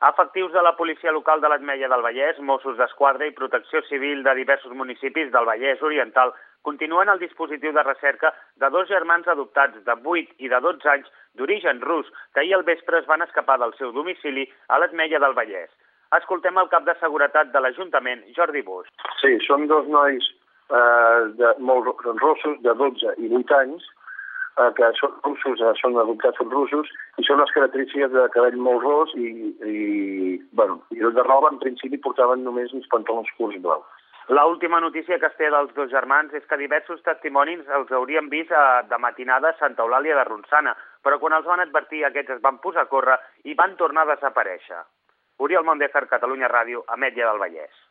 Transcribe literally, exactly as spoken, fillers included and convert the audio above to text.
Efectius de la policia local de l'Ametlla del Vallès, Mossos d'Esquadra i Protecció Civil de diversos municipis del Vallès Oriental continuen el dispositiu de recerca de dos germans adoptats de vuit i de dotze anys d'origen rus que ahir al vespre es van escapar del seu domicili a l'Ametlla del Vallès. Escoltem el cap de seguretat de l'Ajuntament, Jordi Boix. Sí, són dos nois eh, de, molt rossos, de dotze i vuit anys, eh, que són russos, eh, són adoptats russos, i són les característiques de cabell molt ros i, i, bueno, i de roba, en principi, portaven només uns pantalons curts blaus. L'última notícia que es té dels dos germans és que diversos testimonis els haurien vist eh, de matinada a Santa Eulàlia de Ronçana, però quan els van advertir aquests es van posar a córrer i van tornar a desaparèixer. Oriol Mondéjar, Catalunya Ràdio, Ametlla del Vallès.